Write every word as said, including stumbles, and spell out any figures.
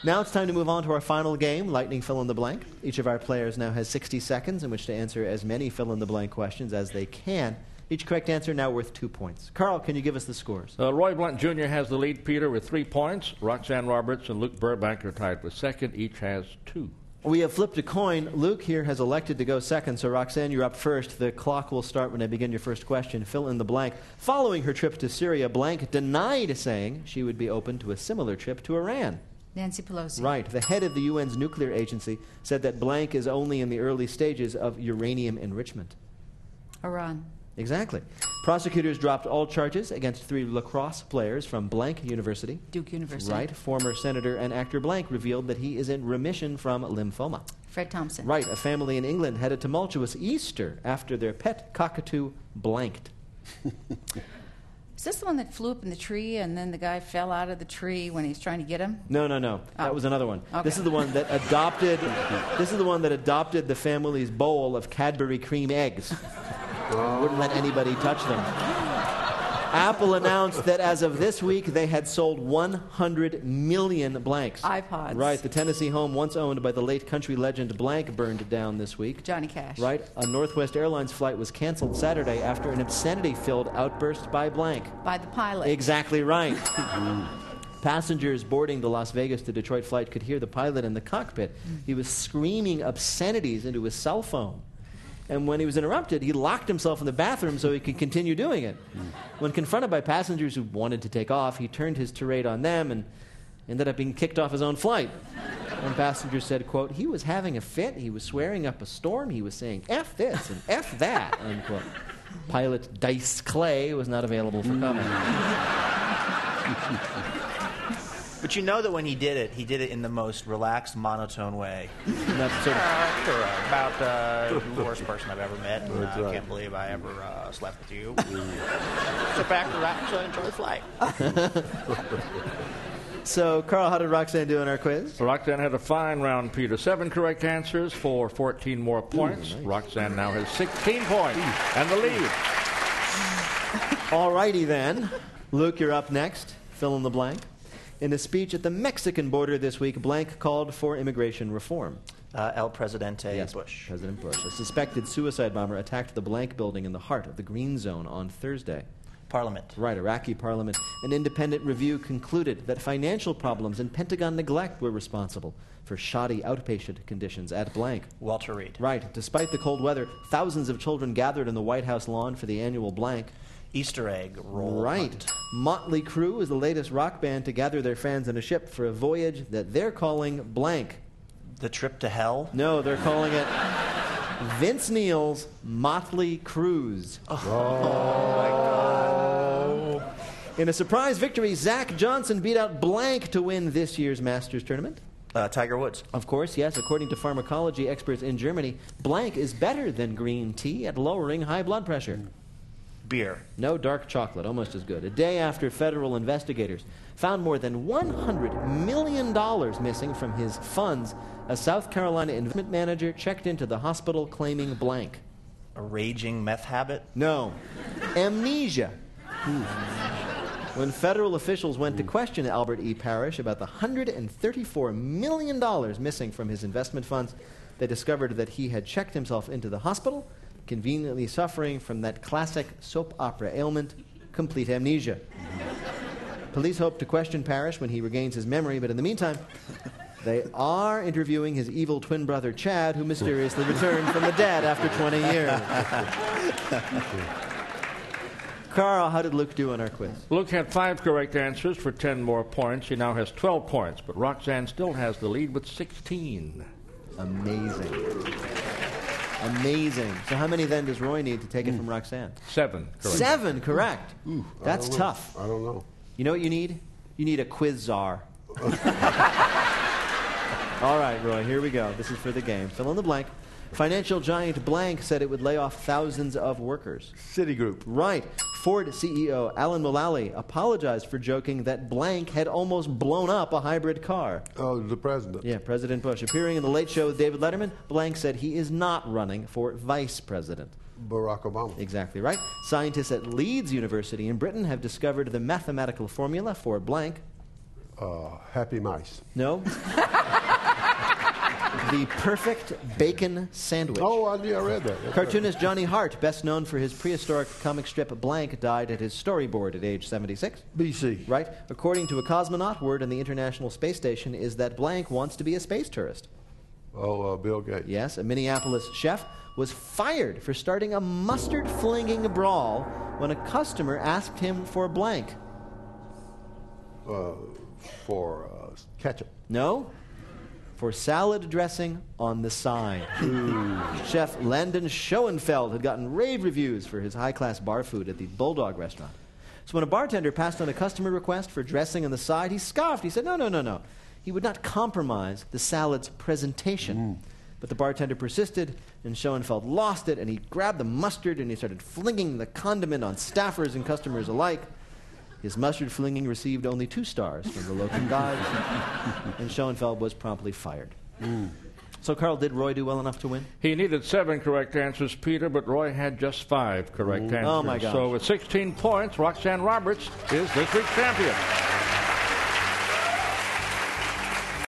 Now it's time to move on to our final game, Lightning Fill in the Blank. Each of our players now has sixty seconds in which to answer as many fill in the blank questions as they can. Each correct answer now worth two points. Carl, can you give us the scores? Uh, Roy Blunt Junior has the lead, Peter, with three points. Roxanne Roberts and Luke Burbank are tied for second. Each has two. We have flipped a coin. Luke here has elected to go second, so Roxanne, you're up first. The clock will start when I begin your first question. Fill in the blank. Following her trip to Syria, Blank denied saying she would be open to a similar trip to Iran. Nancy Pelosi. Right. The head of the U N's nuclear agency said that Blank is only in the early stages of uranium enrichment. Iran. Exactly. Prosecutors dropped all charges against three lacrosse players from Blank University. Duke University. Right. Former Senator and actor Blank revealed that he is in remission from lymphoma. Fred Thompson. Right. A family in England had a tumultuous Easter after their pet cockatoo blanked. Is this the one that flew up in the tree and then the guy fell out of the tree when he was trying to get him? No, no, no. Oh. That was another one. Okay. This is the one that adopted. This is the one that adopted the family's bowl of Cadbury cream eggs. Wouldn't let anybody touch them. Apple announced that as of this week, they had sold one hundred million blanks. iPods. Right. The Tennessee home once owned by the late country legend Blank burned down this week. Johnny Cash. Right. A Northwest Airlines flight was canceled Saturday after an obscenity-filled outburst by Blank. By the pilot. Exactly right. Passengers boarding the Las Vegas to Detroit flight could hear the pilot in the cockpit. He was screaming obscenities into his cell phone. And when he was interrupted, he locked himself in the bathroom so he could continue doing it. When confronted by passengers who wanted to take off, he turned his tirade on them and ended up being kicked off his own flight. One passenger said, quote, he was having a fit, he was swearing up a storm, he was saying F this and F that, unquote. Pilot Dice Clay was not available for comment. But you know that when he did it, he did it in the most relaxed, monotone way. That's sort of Uh, sure, uh, about uh, the worst person I've ever met. And, uh, That's I right. can't believe I ever uh, slept with you. Sit back, relax, and enjoy the flight. So, Carl, how did Roxanne do in our quiz? Roxanne had a fine round, Peter. Seven correct answers for fourteen more points. Ooh, nice. Roxanne now has sixteen points and the lead. All righty then. Luke, you're up next. Fill in the blank. In a speech at the Mexican border this week, Blank called for immigration reform. Uh, El Presidente Yes, Bush. President Bush. A suspected suicide bomber attacked the Blank building in the heart of the Green Zone on Thursday. Parliament. Right, Iraqi parliament. An independent review concluded that financial problems and Pentagon neglect were responsible for shoddy outpatient conditions at Blank. Walter Reed. Right, despite the cold weather, thousands of children gathered on the White House lawn for the annual Blank. Easter egg roll. Right. hunt. Motley Crue is the latest rock band to gather their fans on a ship for a voyage that they're calling Blank. The trip to hell. No, they're calling it Vince Neil's Motley Cruise. In a surprise victory, Zach Johnson beat out Blank to win this year's Masters tournament. Uh, Tiger Woods. Of course, yes, according to pharmacology experts in Germany, Blank is better than green tea at lowering high blood pressure. Beer. No, dark chocolate, almost as good. A day after federal investigators found more than one hundred million dollars missing from his funds, a South Carolina investment manager checked into the hospital claiming Blank. A raging meth habit. No, amnesia. When federal officials went to question Albert E. Parrish about the one hundred thirty-four million dollars missing from his investment funds, they discovered that he had checked himself into the hospital, conveniently suffering from that classic soap opera ailment, complete amnesia. Police hope to question Parrish when he regains his memory, but in the meantime, they are interviewing his evil twin brother Chad, who mysteriously returned from the dead after twenty years. Carl, how did Luke do on our quiz? Luke had five correct answers for ten more points. He now has twelve points, but Roxanne still has the lead with sixteen. Amazing. Amazing. So how many then does Roy need to take it from Roxanne? Seven correct. Seven, correct. Ooh, I That's don't know. tough. I don't know. You know what you need? You need a quiz czar. All right, Roy, here we go. This is for the game. Fill in the blank. Financial giant Blank said it would lay off thousands of workers. Citigroup. Right. Ford C E O Alan Mulally apologized for joking that Blank had almost blown up a hybrid car. Oh, the president. Yeah, President Bush. Appearing in The Late Show with David Letterman, Blank said he is not running for vice president. Barack Obama. Exactly right. Scientists at Leeds University in Britain have discovered the mathematical formula for Blank. Uh, happy mice. No. The perfect bacon sandwich. Oh, I, yeah, I read that. That's Cartoonist Johnny Hart, best known for his prehistoric comic strip Blank, died at his storyboard at age seventy-six. right. B C. Right? According to a cosmonaut, word on the International Space Station is that Blank wants to be a space tourist. Oh, uh, Bill Gates. Yes, a Minneapolis chef was fired for starting a mustard-flinging brawl when a customer asked him for blank. Uh, for uh, ketchup. No? For salad dressing on the side. Chef Landon Schoenfeld had gotten rave reviews for his high-class bar food at the Bulldog restaurant. So when a bartender passed on a customer request for dressing on the side, he scoffed. He said, no, no, no, no. He would not compromise the salad's presentation. Mm. But the bartender persisted, and Schoenfeld lost it, and he grabbed the mustard and he started flinging the condiment on staffers and customers alike. His mustard flinging received only two stars from the local guide, and Schoenfeld was promptly fired. Mm. So, Carl, did Roy do well enough to win? He needed seven correct answers, Peter, but Roy had just five correct answers. Oh, my gosh. So with sixteen points, Roxanne Roberts is this week's champion.